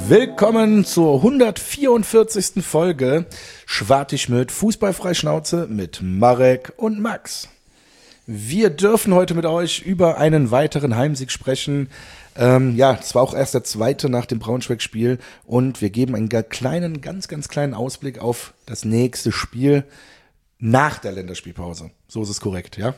Willkommen zur 144. Folge Schwartig mit Fußballfreischnauze mit Marek und Max. Wir dürfen heute mit euch über einen weiteren Heimsieg sprechen. Es war auch erst der zweite nach dem Braunschweig-Spiel und wir geben einen kleinen, ganz kleinen Ausblick auf das nächste Spiel nach der Länderspielpause. So ist es korrekt, ja?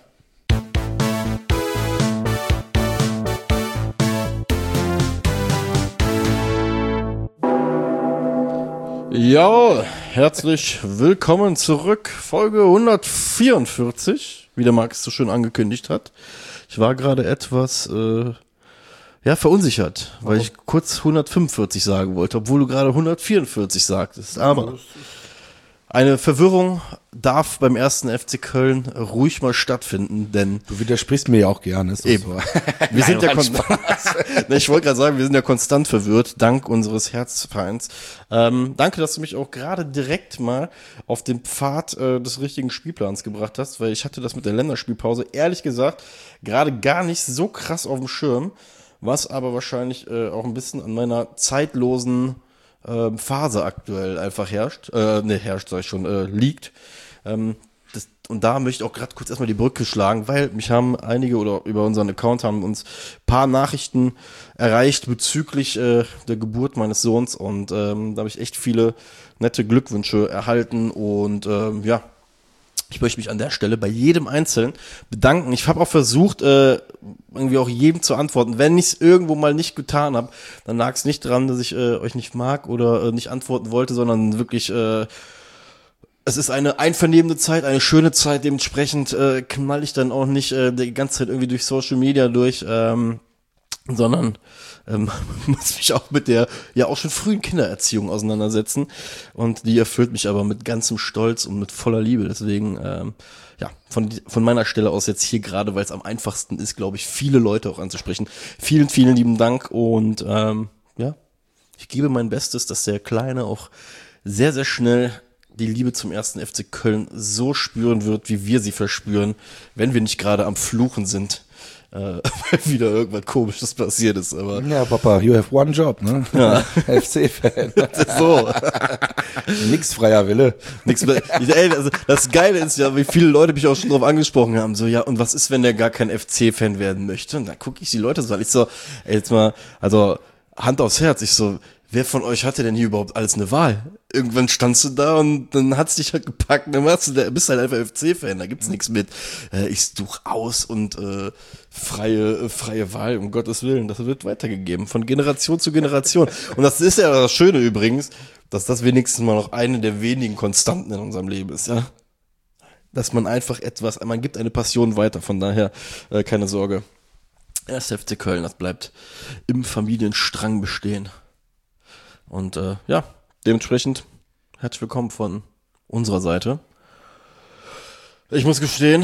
Ja, herzlich willkommen zurück, Folge 144, wie der Max so schön angekündigt hat. Ich war gerade etwas verunsichert, weil ich kurz 145 sagen wollte, obwohl du gerade 144 sagtest. Aber eine Verwirrung darf beim ersten FC Köln ruhig mal stattfinden, denn du widersprichst mir ja auch gerne. Ist eben. So. Wir sind ja ich wollte gerade sagen, wir sind ja konstant verwirrt, dank unseres Herzvereins. Danke, dass du mich auch gerade direkt mal auf den Pfad des richtigen Spielplans gebracht hast, weil ich hatte das mit der Länderspielpause ehrlich gesagt gerade gar nicht so krass auf dem Schirm, was aber wahrscheinlich auch ein bisschen an meiner zeitlosen Phase aktuell einfach liegt. Und da möchte ich auch gerade kurz erstmal die Brücke schlagen, weil mich haben einige oder über unseren Account haben uns ein paar Nachrichten erreicht bezüglich der Geburt meines Sohns und da habe ich echt viele nette Glückwünsche erhalten und ich möchte mich an der Stelle bei jedem Einzelnen bedanken. Ich habe auch versucht, irgendwie auch jedem zu antworten. Wenn ich es irgendwo mal nicht getan habe, dann lag es nicht daran, dass ich euch nicht mag oder nicht antworten wollte, sondern wirklich, es ist eine einvernehmende Zeit, eine schöne Zeit. Dementsprechend knall ich dann auch nicht die ganze Zeit irgendwie durch Social Media durch, sondern muss mich auch mit der ja auch schon frühen Kindererziehung auseinandersetzen und die erfüllt mich aber mit ganzem Stolz und mit voller Liebe, deswegen von meiner Stelle aus jetzt hier gerade, weil es am einfachsten ist, glaube ich, viele Leute auch anzusprechen. Vielen, vielen lieben Dank und ich gebe mein Bestes, dass der Kleine auch sehr, sehr schnell die Liebe zum ersten FC Köln so spüren wird, wie wir sie verspüren, wenn wir nicht gerade am Fluchen sind. Weil wieder irgendwas Komisches passiert ist, aber. Ja, Papa, you have one job, ne? Ja. FC-Fan. So. Nix freier Wille. Nix mehr. Also das Geile ist ja, wie viele Leute mich auch schon drauf angesprochen haben, so, ja, und was ist, wenn der gar kein FC-Fan werden möchte? Und dann gucke ich die Leute so an, ich so, jetzt mal, also, Hand aufs Herz, ich so, wer von euch hatte denn hier überhaupt alles eine Wahl? Irgendwann standst du da und dann hat's dich halt gepackt, dann bist halt einfach FC-Fan, da gibt's nichts mit, ich such aus und freie Wahl, um Gottes Willen, das wird weitergegeben, von Generation zu Generation. Und das ist ja das Schöne übrigens, dass das wenigstens mal noch eine der wenigen Konstanten in unserem Leben ist, ja. Dass man einfach man gibt eine Passion weiter, von daher keine Sorge. Erst FC Köln, das bleibt im Familienstrang bestehen. Und dementsprechend herzlich willkommen von unserer Seite. Ich muss gestehen,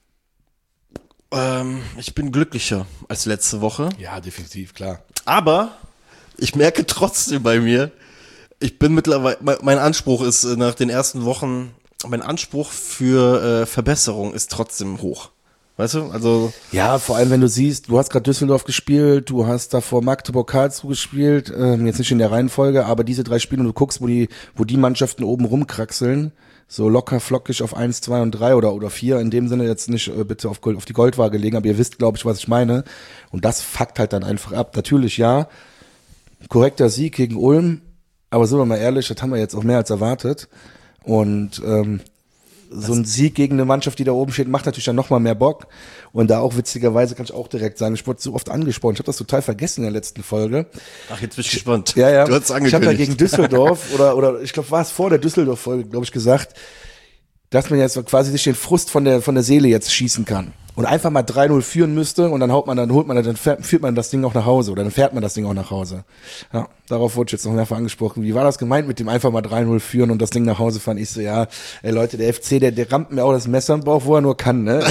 ich bin glücklicher als letzte Woche. Ja, definitiv, klar. Aber ich merke trotzdem bei mir, ich bin mittlerweile, mein Anspruch ist nach den ersten Wochen, mein Anspruch für Verbesserung ist trotzdem hoch. Weißt du, also. Ja, vor allem, wenn du siehst, du hast gerade Düsseldorf gespielt, du hast davor Magdeburg-Karlsruhe gespielt, jetzt nicht in der Reihenfolge, aber diese 3 Spiele und du guckst, wo die Mannschaften oben rumkraxeln, so locker flockig auf 1, 2 und 3 oder 4, in dem Sinne jetzt nicht bitte auf die Goldwaage legen, aber ihr wisst, glaube ich, was ich meine. Und das fuckt halt dann einfach ab. Natürlich, ja, korrekter Sieg gegen Ulm, aber sind wir mal ehrlich, das haben wir jetzt auch mehr als erwartet. Und so ein Sieg gegen eine Mannschaft, die da oben steht, macht natürlich dann nochmal mehr Bock. Und da auch witzigerweise kann ich auch direkt sagen, ich wurde so oft angesprochen. Ich habe das total vergessen in der letzten Folge. Ach, jetzt bin ich gespannt. Ja. Du hast angekündigt. Ich habe da gegen Düsseldorf oder ich glaube, war es vor der Düsseldorf-Folge, glaube ich, gesagt, dass man jetzt quasi sich den Frust von der Seele jetzt schießen kann. Und einfach mal 3-0 führen müsste und dann führt man das Ding auch nach Hause oder dann fährt man das Ding auch nach Hause. Ja, darauf wurde ich jetzt noch mehrfach angesprochen. Wie war das gemeint mit dem einfach mal 3-0 führen und das Ding nach Hause fahren? Ich so, ja, ey Leute, der FC, der rammt mir auch das Messer im Bauch, wo er nur kann, ne?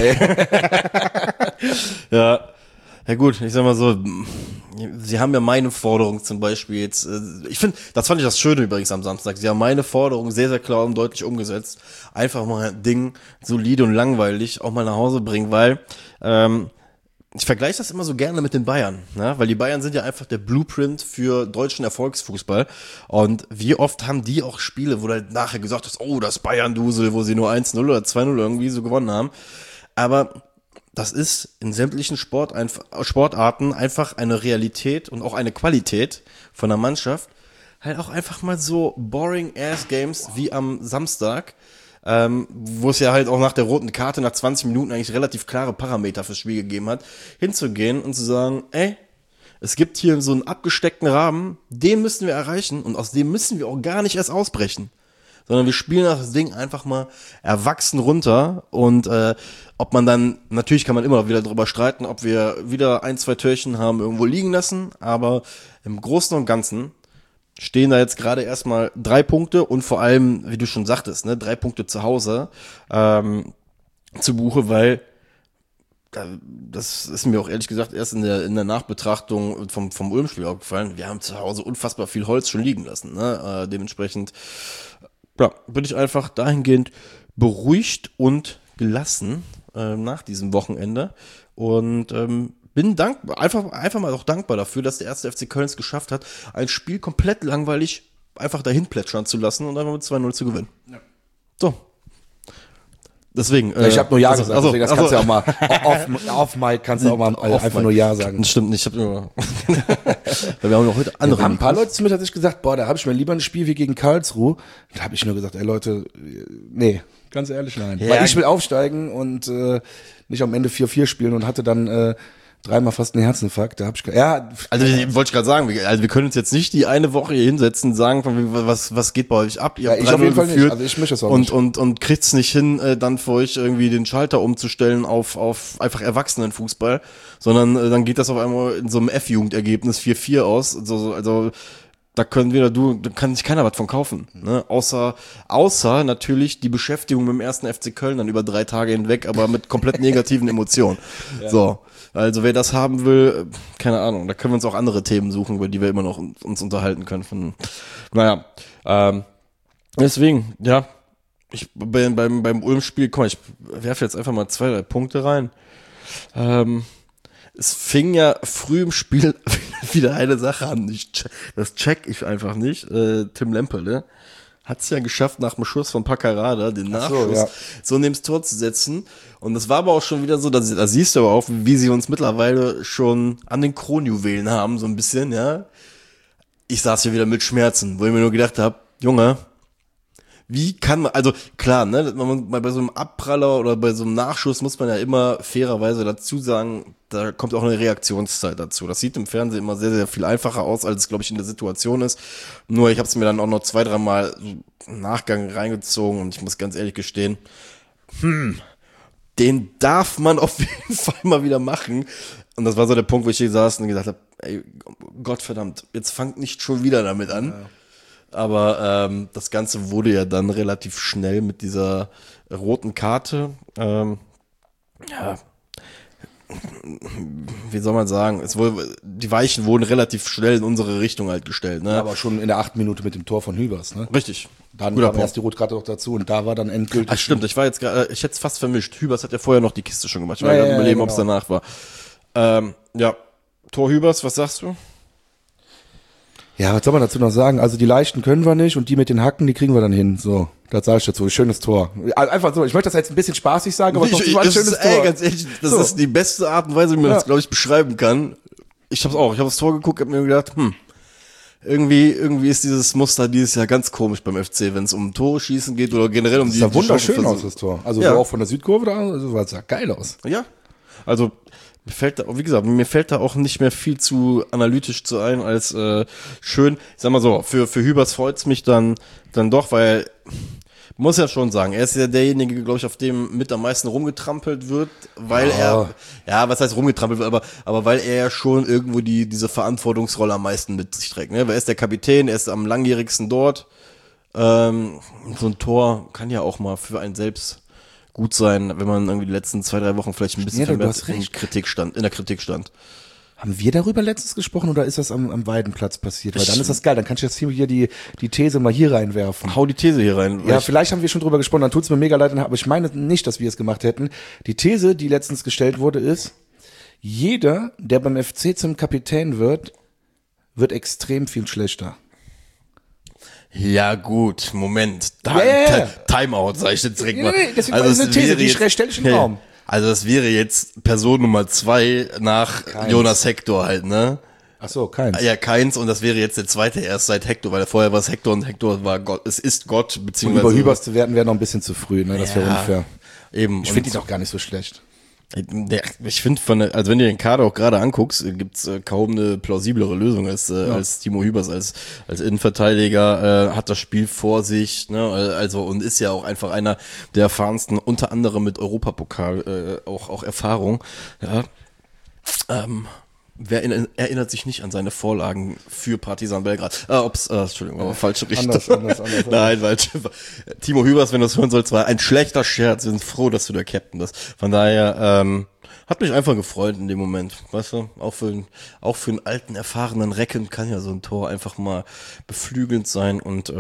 Ja gut, ich sag mal so, sie haben ja meine Forderung zum Beispiel jetzt, ich finde, das fand ich das Schöne übrigens am Samstag, sie haben meine Forderung sehr, sehr klar und deutlich umgesetzt. Einfach mal ein Ding solide und langweilig auch mal nach Hause bringen, weil ich vergleiche das immer so gerne mit den Bayern, ne? Weil die Bayern sind ja einfach der Blueprint für deutschen Erfolgsfußball. Und wie oft haben die auch Spiele, wo du halt nachher gesagt hast, oh, das Bayern-Dusel, wo sie nur 1-0 oder 2-0 irgendwie so gewonnen haben. Aber das ist in sämtlichen Sportarten einfach eine Realität und auch eine Qualität von der Mannschaft. Halt auch einfach mal so boring-ass-Games wie am Samstag, wo es ja halt auch nach der roten Karte nach 20 Minuten eigentlich relativ klare Parameter fürs Spiel gegeben hat, hinzugehen und zu sagen, ey, es gibt hier so einen abgesteckten Rahmen, den müssen wir erreichen und aus dem müssen wir auch gar nicht erst ausbrechen, sondern wir spielen das Ding einfach mal erwachsen runter und ob man dann, natürlich kann man immer wieder drüber streiten, ob wir wieder 1, 2 Türchen haben irgendwo liegen lassen, aber im Großen und Ganzen stehen da jetzt gerade erstmal 3 Punkte und vor allem, wie du schon sagtest, ne, 3 Punkte zu Hause zu Buche, weil das ist mir auch ehrlich gesagt erst in der Nachbetrachtung vom Ulm-Spiel aufgefallen. Wir haben zu Hause unfassbar viel Holz schon liegen lassen. Ne? Dementsprechend ja, bin ich einfach dahingehend beruhigt und gelassen nach diesem Wochenende und bin dankbar, einfach mal auch dankbar dafür, dass der 1. FC Köln es geschafft hat, ein Spiel komplett langweilig einfach dahin plätschern zu lassen und einfach mit 2-0 zu gewinnen. Ja. So. Deswegen. Ich habe nur Ja gesagt, deswegen das kannst du ja auch mal auf Mike kannst du auch mal einfach nur Ja sagen. Das stimmt nicht, ich habe nur weil wir haben noch heute andere. Haben ein paar Leute zu mir tatsächlich gesagt, boah, da habe ich mir lieber ein Spiel wie gegen Karlsruhe. Da habe ich nur gesagt, ey Leute, nee, ganz ehrlich, nein. Ja. Weil ich will aufsteigen und nicht am Ende 4-4 spielen und hatte dann 3-mal fast einen Herzinfarkt. Da habe ich also wollte ich gerade sagen, wir können uns jetzt nicht die eine Woche hier hinsetzen und sagen, was geht bei euch ab? Ihr habt ich auf jeden Fall nicht. Also ich mische es auch nicht. Und kriegt's nicht hin, dann für euch irgendwie den Schalter umzustellen auf einfach Erwachsenenfußball, sondern dann geht das auf einmal in so einem F-Jugendergebnis 4-4 aus. Also da kann sich keiner was von kaufen, ne? Außer natürlich die Beschäftigung mit dem 1. FC Köln dann über 3 Tage hinweg, aber mit komplett negativen Emotionen. Ja. So. Also wer das haben will, keine Ahnung, da können wir uns auch andere Themen suchen, über die wir immer noch uns unterhalten können. Deswegen, ja, ich beim Ulm-Spiel, komm, ich werfe jetzt einfach mal 2, 3 Punkte rein. Es fing ja früh im Spiel wieder eine Sache an, das check ich einfach nicht. Tim Lemperle hat es ja geschafft, nach dem Schuss von Paccarada den Nachschuss so neben das Tor zu setzen. Und das war aber auch schon wieder so, da siehst du aber auch, wie sie uns mittlerweile schon an den Kronjuwelen haben, so ein bisschen, ja. Ich saß hier wieder mit Schmerzen, wo ich mir nur gedacht habe, Junge, wie kann man, also klar, ne, bei so einem Abpraller oder bei so einem Nachschuss muss man ja immer fairerweise dazu sagen, da kommt auch eine Reaktionszeit dazu. Das sieht im Fernsehen immer sehr, sehr viel einfacher aus, als es, glaube ich, in der Situation ist. Nur ich habe es mir dann auch noch 2, 3 Mal im Nachgang reingezogen und ich muss ganz ehrlich gestehen, den darf man auf jeden Fall mal wieder machen. Und das war so der Punkt, wo ich hier saß und gesagt habe, ey, Gottverdammt, jetzt fangt nicht schon wieder damit an. Ja. Aber das Ganze wurde ja dann relativ schnell mit dieser roten Karte, wie soll man sagen, die Weichen wurden relativ schnell in unsere Richtung halt gestellt. Ne? Ja, aber schon in der 8. Minute mit dem Tor von Hübers. Ne? Richtig. Dann kam erst die rote Karte noch dazu und da war dann endgültig. Ach stimmt, ich hätte es fast vermischt. Hübers hat ja vorher noch die Kiste schon gemacht. Ich war gerade überlegen, ob es danach war. Tor Hübers, was sagst du? Ja, was soll man dazu noch sagen? Also die leichten können wir nicht und die mit den Hacken, die kriegen wir dann hin. So, das sage ich dazu. Schönes Tor. Einfach so, ich möchte das jetzt ein bisschen spaßig sagen, aber das war ein schönes Tor. Ganz ehrlich, das ist die beste Art und Weise, wie man das, glaube ich, beschreiben kann. Ich hab's auch. Ich habe das Tor geguckt, habe mir gedacht, irgendwie ist dieses Muster dieses Jahr ganz komisch beim FC, wenn es um Tore schießen geht oder generell um die. Das sah wunderschön aus, das Tor. Also so auch von der Südkurve da, also das sah geil aus. Ja, also mir fällt da auch nicht mehr viel zu analytisch zu ein als schön. Ich sag mal so, für Hübers freut's mich dann doch, weil muss ja schon sagen, er ist ja derjenige, glaube ich, auf dem mit am meisten rumgetrampelt wird, weil was heißt rumgetrampelt wird, aber weil er ja schon irgendwo diese Verantwortungsrolle am meisten mit sich trägt. Ne? Weil er ist der Kapitän, er ist am langjährigsten dort. So ein Tor kann ja auch mal für einen selbst gut sein, wenn man irgendwie die letzten 2, 3 Wochen vielleicht ein bisschen in der Kritik stand. Haben wir darüber letztens gesprochen oder ist das am Weidenplatz passiert? Weil dann ist das geil, dann kann ich jetzt hier die These mal hier reinwerfen. Hau die These hier rein. Ja, vielleicht haben wir schon drüber gesprochen, dann tut's mir mega leid, aber ich meine nicht, dass wir es gemacht hätten. Die These, die letztens gestellt wurde, ist, Jeder, der beim FC zum Kapitän wird extrem viel schlechter. Ja gut, Moment. Timeout, sag ich jetzt direkt mal. Deswegen also eine These, die stelle ich im Raum. Also das wäre jetzt Person Nummer 2 nach Keins. Jonas Hector halt, ne? Ach so, Keins. Ja, Keins, und das wäre jetzt der zweite erst seit Hector, weil vorher war es Hector und Hector war Gott, es ist Gott, beziehungsweise. Und über Hübers zu werden wäre noch ein bisschen zu früh, ne? Das wäre unfair. Eben. Ich finde ihn auch gar nicht so schlecht. Ich finde also wenn du den Kader auch gerade anguckst, gibt's kaum eine plausiblere Lösung als Timo Hübers als Innenverteidiger, hat das Spiel vor sich, ne, also, und ist ja auch einfach einer der erfahrensten, unter anderem mit Europapokal, auch Erfahrung, ja. Wer erinnert sich nicht an seine Vorlagen für Partizan Belgrad? Entschuldigung, aber falsche Richtung. Anders. Nein, weil Timo Hübers, wenn du es hören sollst, war ein schlechter Scherz. Wir sind froh, dass du der Captain bist. Von daher hat mich einfach gefreut in dem Moment. Weißt du, auch für einen alten, erfahrenen Recken kann ja so ein Tor einfach mal beflügelnd sein, und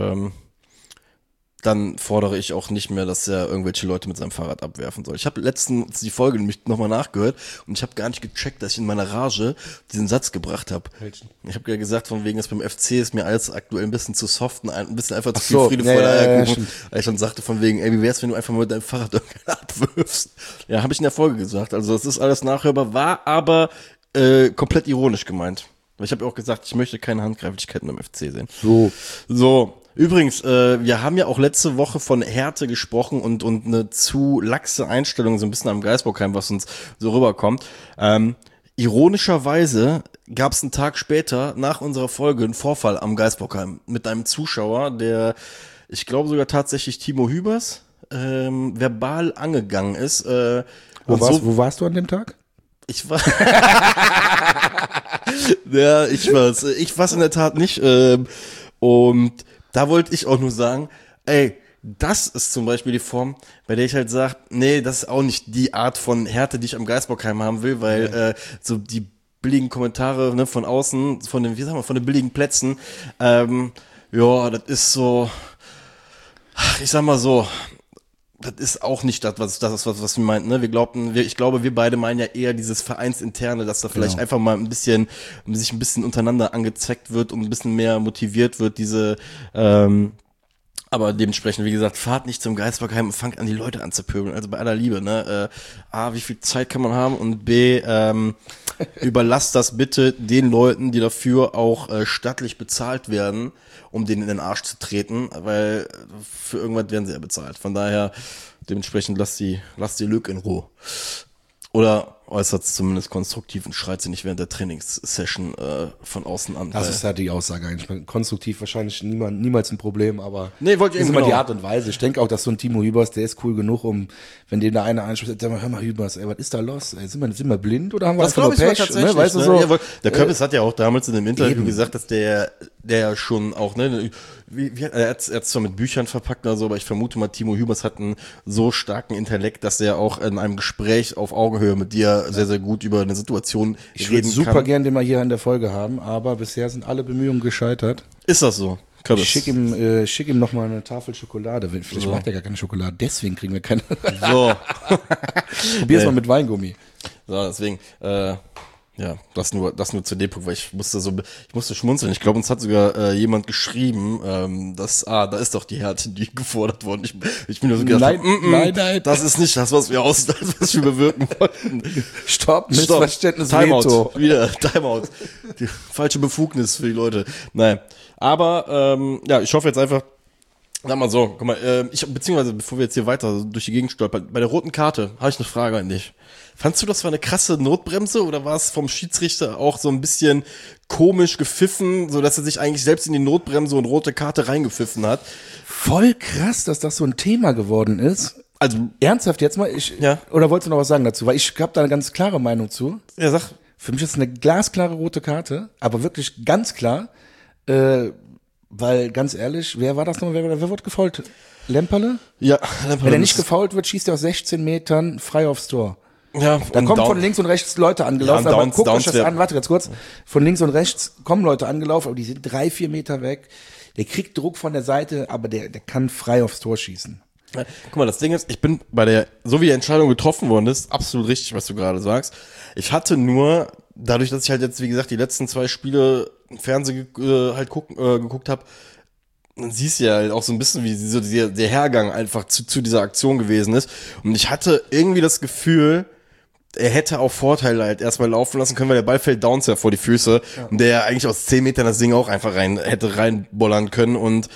dann fordere ich auch nicht mehr, dass er irgendwelche Leute mit seinem Fahrrad abwerfen soll. Ich habe letztens die Folge nämlich nochmal nachgehört und ich habe gar nicht gecheckt, dass ich in meiner Rage diesen Satz gebracht habe. Ich habe ja gesagt, von wegen, dass beim FC ist mir alles aktuell ein bisschen zu soft und ein bisschen einfach zu viel Friede vor der Eierkuchen. Weil ich schon sagte von wegen, ey, wie wär's, wenn du einfach mal mit deinem Fahrrad irgendwann abwirfst? Ja, habe ich in der Folge gesagt. Also das ist alles nachhörbar, war aber komplett ironisch gemeint. Weil ich habe ja auch gesagt, ich möchte keine Handgreiflichkeiten beim FC sehen. So. Übrigens, wir haben ja auch letzte Woche von Härte gesprochen und eine zu laxe Einstellung so ein bisschen am Geisbockheim, was uns so rüberkommt. Ironischerweise gab es einen Tag später nach unserer Folge einen Vorfall am Geisbockheim mit einem Zuschauer, der, ich glaube sogar tatsächlich Timo Hübers, verbal angegangen ist. Wo warst du an dem Tag? Ich war ja, ich war's in der Tat nicht. Und da wollte ich auch nur sagen, ey, das ist zum Beispiel die Form, bei der ich halt sage, nee, das ist auch nicht die Art von Härte, die ich am Geisbockheim haben will, weil so die billigen Kommentare, ne, von außen, von den billigen Plätzen, ja, das ist so, ich sag mal so, das ist auch nicht das, was wir meinten, ne? Ich glaube, wir beide meinen ja eher dieses Vereinsinterne, dass da vielleicht einfach mal sich ein bisschen untereinander angezeckt wird und ein bisschen mehr motiviert wird, aber dementsprechend, wie gesagt, fahrt nicht zum Geisbockheim und fangt an, die Leute anzupöbeln. Also bei aller Liebe, ne? A, wie viel Zeit kann man haben? Und B, überlasst das bitte den Leuten, die dafür auch stattlich bezahlt werden, um denen in den Arsch zu treten, weil für irgendwas werden sie ja bezahlt. Von daher, dementsprechend lasst die Lück in Ruhe. Oder äußert zumindest konstruktiv und schreit sie nicht während der Trainingssession von außen an. Das ist halt die Aussage eigentlich. Konstruktiv wahrscheinlich niemals ein Problem, aber nee, wollte ich ist immer die Art und Weise. Ich denke auch, dass so ein Timo Hübers, der ist cool genug, wenn dem da einer einspricht, sag mal, hör mal Hübers, ey, was ist da los? Ey, sind wir blind oder haben wir das einfach nur Pech? Ne? Weißt du so? Ja, der Köppes hat ja auch damals in dem Interview gesagt, dass der schon auch, ne, er hat es zwar mit Büchern verpackt oder so, aber ich vermute mal, Timo Hübers hat einen so starken Intellekt, dass er auch in einem Gespräch auf Augenhöhe mit dir sehr, sehr gut über eine Situation reden kann. Ich würde super gern den mal hier in der Folge haben, aber bisher sind alle Bemühungen gescheitert. Ist das so? Köppes. Ich schick ihm noch mal eine Tafel Schokolade. Vielleicht mag der gar keine Schokolade, deswegen kriegen wir keine. So. Probier's mal mit Weingummi. So, deswegen, ja, das nur zu dem Punkt, weil ich musste schmunzeln. Ich glaube, uns hat sogar jemand geschrieben, da ist doch die Härte, die gefordert worden. Ich bin nur so gedacht, nein. Das ist nicht das, was wir bewirken wollten. Stopp, Missverständnis, Timeout. Wieder, Timeout. Die falsche Befugnis für die Leute. Nein. Aber, ja, ich hoffe jetzt einfach, sag mal so, guck mal, beziehungsweise, bevor wir jetzt hier weiter durch die Gegend stolpern, bei der roten Karte habe ich eine Frage an dich. Fandst du, das war eine krasse Notbremse oder war es vom Schiedsrichter auch so ein bisschen komisch gepfiffen, so dass er sich eigentlich selbst in die Notbremse und rote Karte reingepfiffen hat? Voll krass, dass das so ein Thema geworden ist. Also ernsthaft jetzt mal, oder wolltest du noch was sagen dazu? Weil ich habe da eine ganz klare Meinung zu. Ja, sag. Für mich ist es eine glasklare rote Karte, aber wirklich ganz klar, weil ganz ehrlich, wer war das nochmal? Wer wurde gefoult? Lemperle? Ja, Lemperle. Wenn er nicht gefoult wird, schießt er aus 16 Metern frei aufs Tor. Ja, da kommen von links und rechts Leute angelaufen, aber guckt euch das an, warte ganz kurz. Von links und rechts kommen Leute angelaufen, aber die sind 3-4 Meter weg. Der kriegt Druck von der Seite, aber der kann frei aufs Tor schießen. Guck mal, das Ding ist, ich bin so wie die Entscheidung getroffen worden ist, absolut richtig, was du gerade sagst. Ich hatte nur, dadurch, dass ich halt jetzt, wie gesagt, die letzten 2 Spiele im Fernsehen geguckt habe, man siehst ja halt auch so ein bisschen, wie so der Hergang einfach zu dieser Aktion gewesen ist. Und ich hatte irgendwie das Gefühl, er hätte auch Vorteile halt erstmal laufen lassen können, weil der Ball fällt Downs ja vor die Füße. Ja. Und der eigentlich aus 10 Metern das Ding auch einfach hätte reinbollern können. Und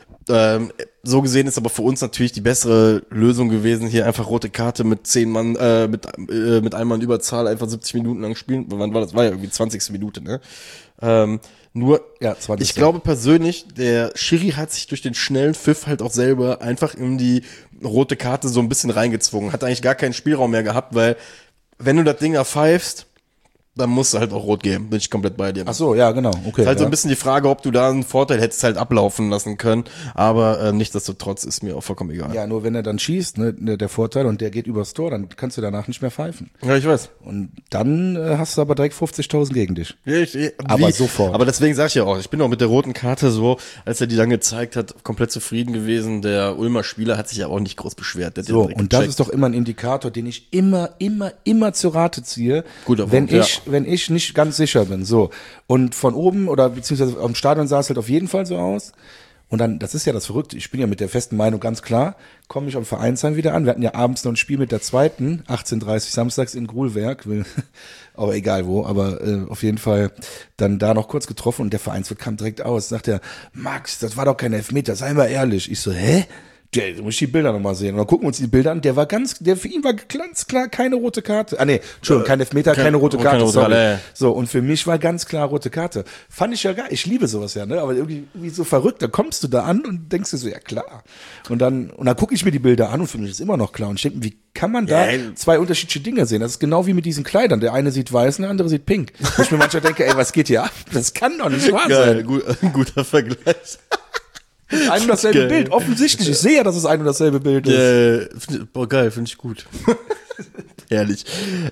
so gesehen ist aber für uns natürlich die bessere Lösung gewesen, hier einfach rote Karte mit 10 Mann, mit einem Mann Überzahl einfach 70 Minuten lang spielen. Wann war das? War ja irgendwie 20. Minute, ne? Nur, ja, 20. Ich glaube persönlich, der Schiri hat sich durch den schnellen Pfiff halt auch selber einfach in die rote Karte so ein bisschen reingezwungen. Hat eigentlich gar keinen Spielraum mehr gehabt, weil wenn du das Ding da pfeifst, dann musst du halt auch rot geben. Bin ich komplett bei dir. Ach so, ja, genau. Okay. Ist halt so ein bisschen die Frage, ob du da einen Vorteil hättest halt ablaufen lassen können. Aber nichtsdestotrotz ist mir auch vollkommen egal. Ja, nur wenn er dann schießt, ne, der Vorteil, und der geht übers Tor, dann kannst du danach nicht mehr pfeifen. Ja, ich weiß. Und dann hast du aber direkt 50.000 gegen dich. Aber sofort. Aber deswegen sag ich ja auch, ich bin auch mit der roten Karte so, als er die dann gezeigt hat, komplett zufrieden gewesen. Der Ulmer Spieler hat sich ja auch nicht groß beschwert. Der so, und das ist doch immer ein Indikator, den ich immer zur Rate ziehe. Guter Punkt, wenn ich nicht ganz sicher bin, so. Und von oben oder beziehungsweise am Stadion sah es halt auf jeden Fall so aus. Und dann, das ist ja das Verrückte, ich bin ja mit der festen Meinung ganz klar, komme ich am Vereinsheim wieder an. Wir hatten ja abends noch ein Spiel mit der zweiten, 18:30 samstags in Grulwerk, aber egal wo, aber auf jeden Fall dann da noch kurz getroffen und der Vereinswirt kam direkt aus, sagt er, Max, das war doch kein Elfmeter, sei mal ehrlich. Ich so, hä? Du musst die Bilder nochmal sehen. Und dann gucken wir uns die Bilder an. Der für ihn war ganz klar keine rote Karte. Ah, nee, Entschuldigung, kein Elfmeter, keine rote Karte. Sorry. So, und für mich war ganz klar rote Karte. Fand ich ja geil. Ich liebe sowas ja, ne? Aber irgendwie so verrückt. Da kommst du da an und denkst dir so, ja klar. Und dann gucke ich mir die Bilder an und für mich ist immer noch klar. Und ich denke, wie kann man da 2 unterschiedliche Dinge sehen? Das ist genau wie mit diesen Kleidern. Der eine sieht weiß und der andere sieht pink. Wo ich mir manchmal denke, ey, was geht hier ab? Das kann doch nicht wahr sein. Guter Vergleich. Ein und dasselbe Bild, offensichtlich. Ich sehe ja, dass es ein und dasselbe Bild ist. Boah, geil, finde ich gut. Herrlich.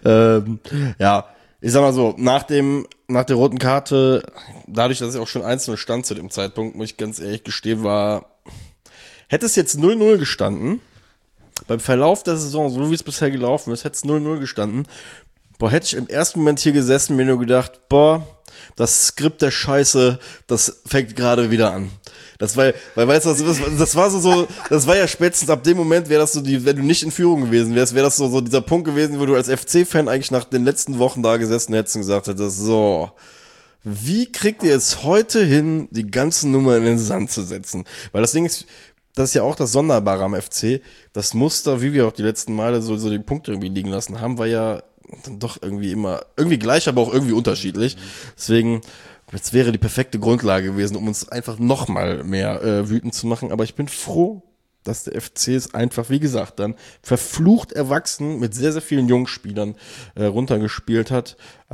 Ja, ich sag mal so, nach der roten Karte, dadurch, dass ich auch schon 1-0 stand zu dem Zeitpunkt, muss ich ganz ehrlich gestehen, hätte es jetzt 0-0 gestanden, beim Verlauf der Saison, so wie es bisher gelaufen ist, hätte es 0-0 gestanden, hätte ich im ersten Moment hier gesessen, mir nur gedacht, das Skript der Scheiße, das fängt gerade wieder an. Das war, weißt du, das war ja spätestens ab dem Moment, wäre das so wenn du nicht in Führung gewesen wärst, wäre das so dieser Punkt gewesen, wo du als FC-Fan eigentlich nach den letzten Wochen da gesessen hättest und gesagt hättest, so, wie kriegt ihr es heute hin, die ganze Nummer in den Sand zu setzen? Weil das Ding ist, das ist ja auch das Sonderbare am FC, das Muster, wie wir auch die letzten Male so die Punkte irgendwie liegen lassen haben, war ja dann doch irgendwie gleich, aber auch irgendwie unterschiedlich. Deswegen, jetzt wäre die perfekte Grundlage gewesen, um uns einfach noch mal mehr wütend zu machen. Aber ich bin froh, dass der FC es einfach, wie gesagt, dann verflucht erwachsen mit sehr, sehr vielen jungen Spielern runtergespielt hat.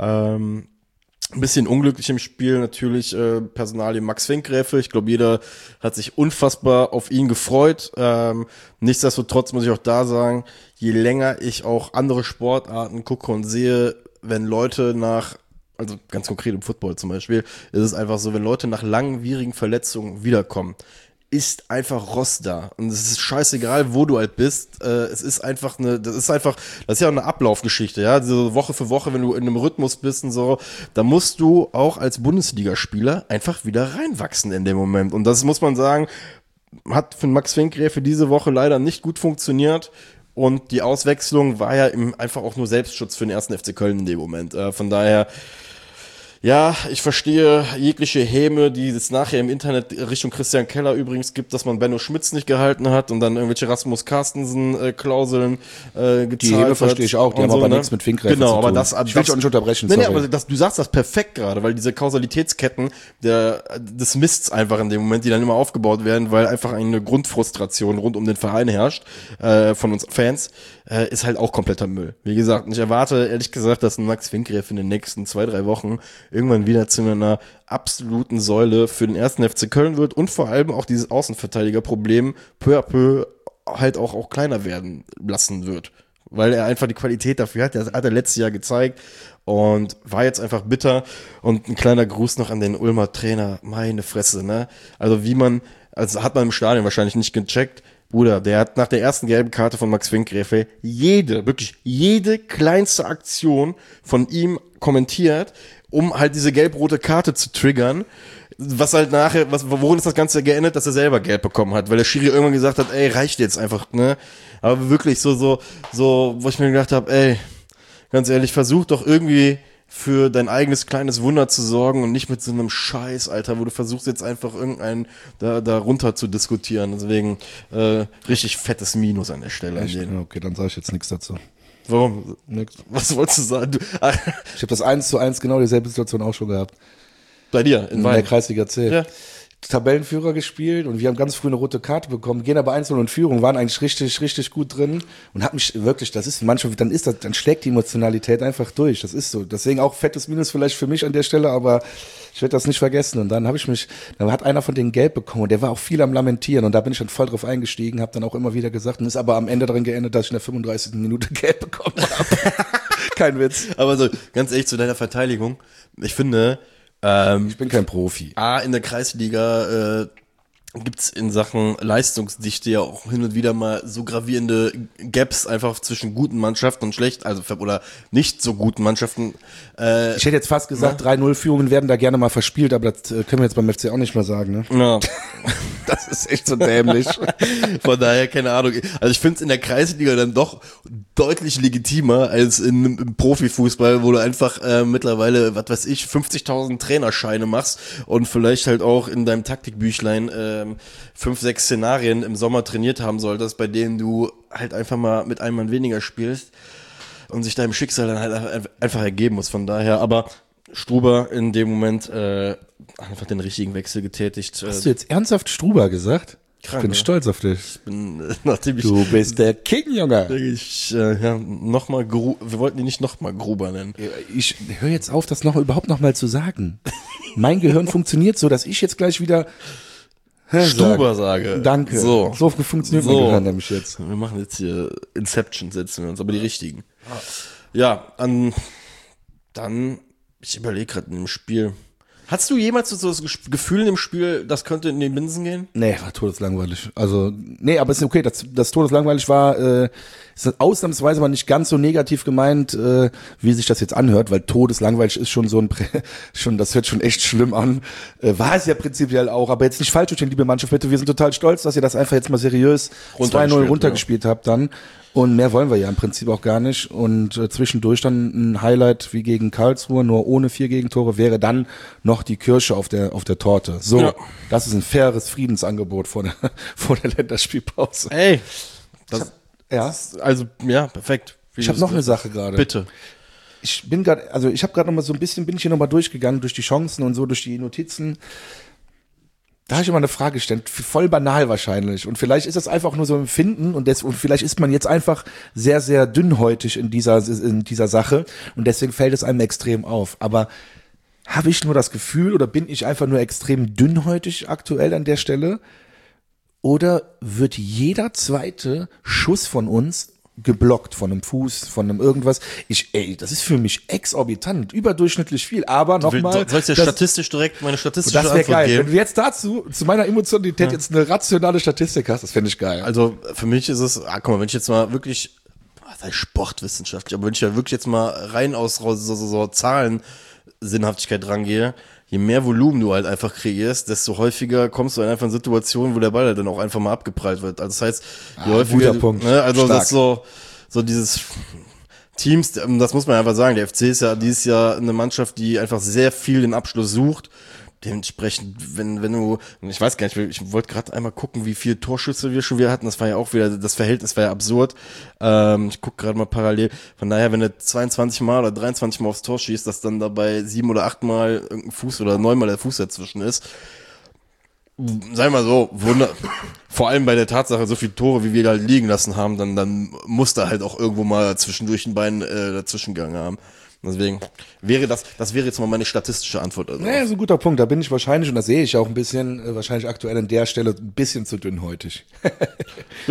Ein bisschen unglücklich im Spiel natürlich Personalie Max Finkgräfe. Ich glaube, jeder hat sich unfassbar auf ihn gefreut. Nichtsdestotrotz muss ich auch da sagen, je länger ich auch andere Sportarten gucke und sehe, wenn Leute also ganz konkret im Football zum Beispiel, ist es einfach so, wenn Leute nach langwierigen Verletzungen wiederkommen, ist einfach Rost da. Und es ist scheißegal, wo du halt bist. Das ist ja auch eine Ablaufgeschichte, ja. So Woche für Woche, wenn du in einem Rhythmus bist und so, da musst du auch als Bundesligaspieler einfach wieder reinwachsen in dem Moment. Und das muss man sagen, hat für Max Finkgräfe diese Woche leider nicht gut funktioniert. Und die Auswechslung war ja einfach auch nur Selbstschutz für den 1. FC Köln in dem Moment. Von daher, ja, ich verstehe jegliche Häme, die es nachher im Internet Richtung Christian Keller übrigens gibt, dass man Benno Schmitz nicht gehalten hat und dann irgendwelche Rasmus Carstensen gezahlt hat. Die Häme verstehe ich auch, die haben aber nichts mit Finkgräfe zu tun. Aber das ich will dich auch nicht unterbrechen, sorry. Nee, aber du sagst das perfekt gerade, weil diese Kausalitätsketten des Mists einfach in dem Moment, die dann immer aufgebaut werden, weil einfach eine Grundfrustration rund um den Verein herrscht, von uns Fans, ist halt auch kompletter Müll. Wie gesagt, ich erwarte ehrlich gesagt, dass ein Max Finkgräfe in den nächsten 2-3 Wochen irgendwann wieder zu einer absoluten Säule für den 1. FC Köln wird und vor allem auch dieses Außenverteidigerproblem peu à peu halt auch kleiner werden lassen wird. Weil er einfach die Qualität dafür hat. Das hat er letztes Jahr gezeigt und war jetzt einfach bitter. Und ein kleiner Gruß noch an den Ulmer Trainer. Meine Fresse, ne? Also hat man im Stadion wahrscheinlich nicht gecheckt. Bruder, der hat nach der ersten gelben Karte von Max Finkgräfe wirklich jede kleinste Aktion von ihm kommentiert, um halt diese gelb-rote Karte zu triggern. Was halt nachher, worin ist das Ganze geendet, dass er selber gelb bekommen hat, weil der Schiri irgendwann gesagt hat, ey, reicht jetzt einfach, ne? Aber wirklich so, wo ich mir gedacht habe, ey, ganz ehrlich, versuch doch irgendwie für dein eigenes kleines Wunder zu sorgen und nicht mit so einem Scheiß, Alter, wo du versuchst jetzt einfach irgendeinen da runter zu diskutieren. Deswegen richtig fettes Minus an der Stelle. Echt? Okay, dann sage ich jetzt nichts dazu. Warum? Nix. Was wolltest du sagen? Ich habe das 1:1 genau dieselbe Situation auch schon gehabt. Bei dir, in der Kreisliga C. Ja. Tabellenführer gespielt und wir haben ganz früh eine rote Karte bekommen, gehen aber 1:0 in Führung, waren eigentlich richtig gut drin und hat mich wirklich, das ist manchmal, dann schlägt die Emotionalität einfach durch, das ist so. Deswegen auch fettes Minus vielleicht für mich an der Stelle, aber ich werde das nicht vergessen. Und dann hat einer von denen gelb bekommen und der war auch viel am Lamentieren und da bin ich dann voll drauf eingestiegen, habe dann auch immer wieder gesagt und ist aber am Ende darin geendet, dass ich in der 35. Minute gelb bekommen habe. Kein Witz. Aber so, ganz ehrlich zu deiner Verteidigung, ich finde, ich bin kein Profi. In der Kreisliga gibt's in Sachen Leistungsdichte ja auch hin und wieder mal so gravierende Gaps einfach zwischen guten Mannschaften und oder nicht so guten Mannschaften. Ich hätte jetzt fast gesagt, 3-0-Führungen werden da gerne mal verspielt, aber das können wir jetzt beim FC auch nicht mehr sagen, ne? Ja. Das ist echt so dämlich. Von daher, keine Ahnung. Also ich finde es in der Kreisliga dann doch deutlich legitimer als im Profifußball, wo du einfach mittlerweile, was weiß ich, 50.000 Trainerscheine machst und vielleicht halt auch in deinem Taktikbüchlein 5, 6 Szenarien im Sommer trainiert haben solltest, bei denen du halt einfach mal mit einem Mann weniger spielst und sich deinem Schicksal dann halt einfach ergeben muss. Von daher, aber Struber in dem Moment einfach den richtigen Wechsel getätigt. Hast du jetzt ernsthaft Struber gesagt? Krank, ich bin stolz auf dich. Du bist der King, Junge. Wir wollten ihn nicht nochmal Gruber nennen. Ich höre jetzt auf, das überhaupt noch mal zu sagen. Mein Gehirn funktioniert so, dass ich jetzt gleich wieder Struber sage. Danke. So funktioniert mein Gehirn nämlich jetzt. Wir machen jetzt hier Inception, setzen wir uns, aber die richtigen. Ja, dann, ich überlege gerade in dem Spiel. Hattest du jemals so das Gefühl in dem Spiel, das könnte in den Binsen gehen? Nee, war todeslangweilig. Also, nee, aber es ist okay, das todeslangweilig war, ist ausnahmsweise mal nicht ganz so negativ gemeint, wie sich das jetzt anhört, weil todeslangweilig ist schon das hört schon echt schlimm an. War es ja prinzipiell auch, aber jetzt nicht falsch verstehen, liebe Mannschaft, bitte, wir sind total stolz, dass ihr das einfach jetzt mal seriös 2-0 runtergespielt habt dann. Und mehr wollen wir ja im Prinzip auch gar nicht. Und zwischendurch dann ein Highlight wie gegen Karlsruhe, nur ohne 4 Gegentore, wäre dann noch die Kirsche auf der Torte. So, ja. Das ist ein faires Friedensangebot vor der Länderspielpause. Ey, perfekt. Ich habe noch eine Sache gerade. Bitte. Ich habe gerade noch mal so ein bisschen, bin ich hier noch mal durchgegangen durch die Chancen und so, durch die Notizen. Da habe ich immer eine Frage gestellt, voll banal wahrscheinlich. Und vielleicht ist das einfach nur so ein Empfinden und vielleicht ist man jetzt einfach sehr, sehr dünnhäutig in dieser Sache und deswegen fällt es einem extrem auf. Aber habe ich nur das Gefühl oder bin ich einfach nur extrem dünnhäutig aktuell an der Stelle? Oder wird jeder zweite Schuss von uns geblockt von einem Fuß, von einem irgendwas? Das ist für mich exorbitant, überdurchschnittlich viel, aber nochmal. Soll ich dir statistisch direkt meine statistische Antwort geben? Das wäre geil, wenn du jetzt zu meiner Emotionalität jetzt eine rationale Statistik hast, das fände ich geil. Also für mich ist es, guck mal, wenn ich jetzt mal wirklich, das heißt sportwissenschaftlich, aber wenn ich ja wirklich jetzt mal rein aus so Zahlensinnhaftigkeit rangehe, je mehr Volumen du halt einfach kreierst, desto häufiger kommst du in einfach in Situationen, wo der Ball halt dann auch einfach mal abgeprallt wird. Also das heißt, je häufiger, Punkt. Ne, also Stark. das ist so dieses Teams, das muss man einfach sagen, der FC ist ja dieses Jahr eine Mannschaft, die einfach sehr viel den Abschluss sucht. Dementsprechend, wenn du, ich weiß gar nicht, ich wollte gerade einmal gucken, wie viele Torschüsse wir schon wieder hatten, das war ja auch wieder, das Verhältnis war ja absurd. Ich gucke gerade mal parallel, von daher, wenn du 22 Mal oder 23 Mal aufs Tor schießt, dass dann dabei 7 oder 8 Mal irgendein Fuß oder 9 Mal der Fuß dazwischen ist, sei mal so, vor allem bei der Tatsache, so viele Tore, wie wir da liegen lassen haben, dann muss da halt auch irgendwo mal zwischendurch ein Bein dazwischen gegangen haben. Deswegen wäre das wäre jetzt mal meine statistische Antwort. Also naja, so ein guter Punkt. Da bin ich wahrscheinlich, und das sehe ich auch ein bisschen, wahrscheinlich aktuell an der Stelle ein bisschen zu dünnhäutig. Ja,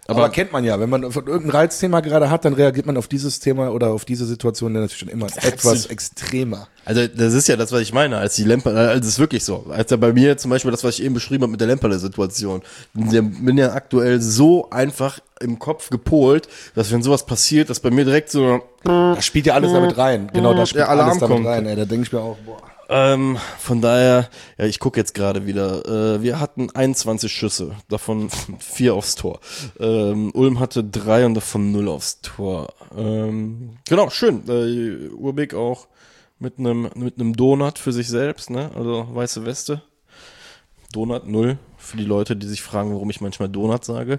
Aber kennt man ja, wenn man irgendein Reizthema gerade hat, dann reagiert man auf dieses Thema oder auf diese Situation dann natürlich schon immer etwas extremer. Also das ist ja das, was ich meine, als es ist wirklich so. Als er bei mir zum Beispiel das, was ich eben beschrieben habe mit der Lemperle-Situation. Ich bin ja aktuell so einfach im Kopf gepolt, dass wenn sowas passiert, dass bei mir direkt so... Da spielt ja alles damit rein. Genau, da spielt alles damit rein. Ey, da denke ich mir auch, boah. Von daher, ja, ich gucke jetzt gerade wieder. Wir hatten 21 Schüsse, davon 4 aufs Tor. Ulm hatte 3 und davon 0 aufs Tor. Genau, schön. Urbik auch mit einem Donut für sich selbst, ne? Also weiße Weste. Donut 0 für die Leute, die sich fragen, warum ich manchmal Donut sage.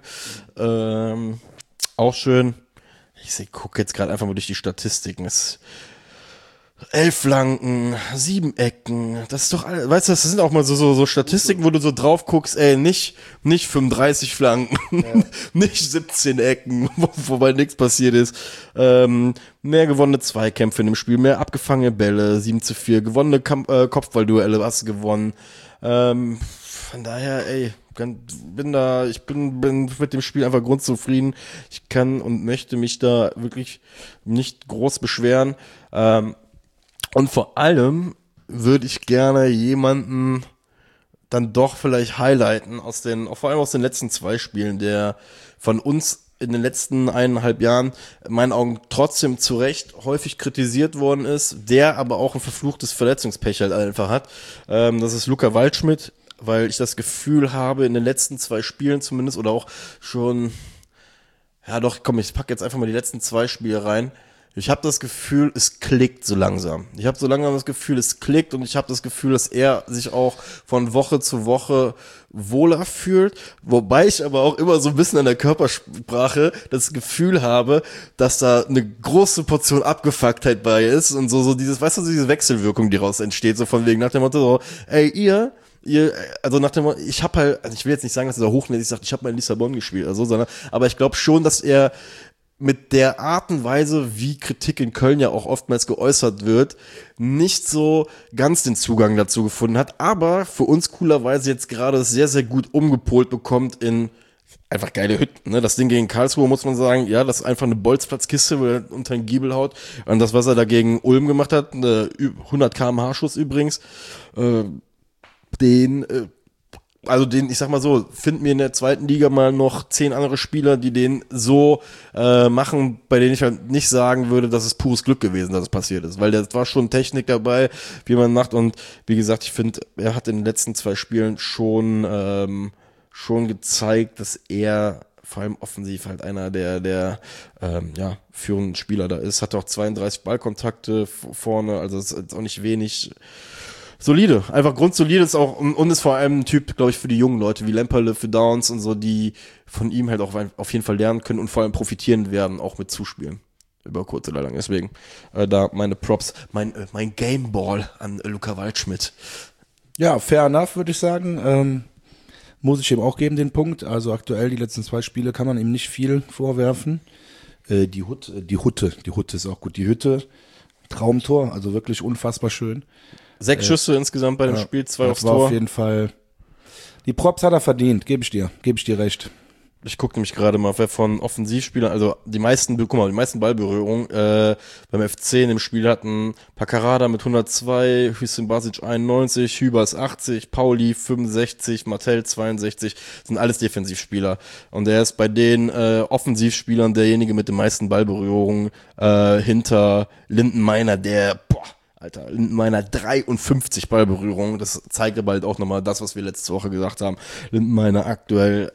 Auch schön. Ich gucke jetzt gerade einfach mal durch die Statistiken. 11 Flanken, 7 Ecken, das ist doch, weißt du, das sind auch mal so Statistiken, wo du so drauf guckst, ey, nicht 35 Flanken, nicht 17 Ecken, wobei nichts passiert ist, mehr gewonnene Zweikämpfe in dem Spiel, mehr abgefangene Bälle, 7-4, gewonnene Kopfballduelle hast du gewonnen, von daher, ey, ich bin mit dem Spiel einfach grundzufrieden, ich kann und möchte mich da wirklich nicht groß beschweren, und vor allem würde ich gerne jemanden dann doch vielleicht highlighten vor allem aus den letzten 2 Spielen, der von uns in den letzten 1,5 Jahren in meinen Augen trotzdem zu Recht häufig kritisiert worden ist, der aber auch ein verfluchtes Verletzungspech halt einfach hat. Das ist Luca Waldschmidt, weil ich das Gefühl habe, in den letzten 2 Spielen zumindest oder auch schon, ja doch, komm, ich pack jetzt einfach mal die letzten 2 Spiele rein. Ich habe das Gefühl, es klickt so langsam. Ich habe so langsam das Gefühl, es klickt und ich habe das Gefühl, dass er sich auch von Woche zu Woche wohler fühlt. Wobei ich aber auch immer so ein bisschen an der Körpersprache das Gefühl habe, dass da eine große Portion Abgefucktheit bei ist und so dieses, weißt du, diese Wechselwirkung, die raus entsteht, so von wegen nach dem Motto so, ey, ihr, also nach dem Motto, ich habe halt, also ich will jetzt nicht sagen, dass er hochnäsig sagt, ich habe mal in Lissabon gespielt, also, sondern, aber ich glaube schon, dass er mit der Art und Weise, wie Kritik in Köln ja auch oftmals geäußert wird, nicht so ganz den Zugang dazu gefunden hat, aber für uns coolerweise jetzt gerade sehr, sehr gut umgepolt bekommt in einfach geile Hütten. Ne? Das Ding gegen Karlsruhe, muss man sagen, ja, das ist einfach eine Bolzplatzkiste, wo er unter den Giebel haut. Und das, was er da gegen Ulm gemacht hat, 100 km/h Schuss übrigens, ich sag mal so, finden wir in der 2. Liga mal noch 10 andere Spieler, die den so machen, bei denen ich halt nicht sagen würde, dass es pures Glück gewesen, dass es passiert ist, weil da war schon Technik dabei, wie man macht und wie gesagt, ich finde, er hat in den letzten 2 Spielen schon gezeigt, dass er vor allem offensiv halt einer der führenden Spieler da ist, hat auch 32 Ballkontakte vorne, also ist jetzt auch nicht wenig. Solide, einfach grundsolide ist auch und ist vor allem ein Typ, glaube ich, für die jungen Leute wie Lemperle, für Downs und so, die von ihm halt auch auf jeden Fall lernen können und vor allem profitieren werden, auch mit Zuspielen. Über kurz oder lang. Deswegen da meine Props, mein Gameball an Luca Waldschmidt. Ja, fair enough, würde ich sagen. Muss ich ihm auch geben, den Punkt. Also aktuell, die letzten 2 Spiele kann man ihm nicht viel vorwerfen. Die Hutte ist auch gut. Die Hütte, Traumtor, also wirklich unfassbar schön. 6 Schüsse insgesamt bei dem Spiel, 2 aufs Tor. Das war auf jeden Fall, die Props hat er verdient, gebe ich dir recht. Ich gucke nämlich gerade mal, wer von Offensivspielern, also die meisten Ballberührungen beim FC in dem Spiel hatten Paccarada mit 102, Hüseyin Basic 91, Hübers 80, Pauli 65, Martell 62, sind alles Defensivspieler. Und er ist bei den Offensivspielern derjenige mit den meisten Ballberührungen hinter Lindenmeiner, Lindenmeiner 53 Ballberührungen, das zeigt aber halt auch nochmal das, was wir letzte Woche gesagt haben. Lindenmeiner aktuell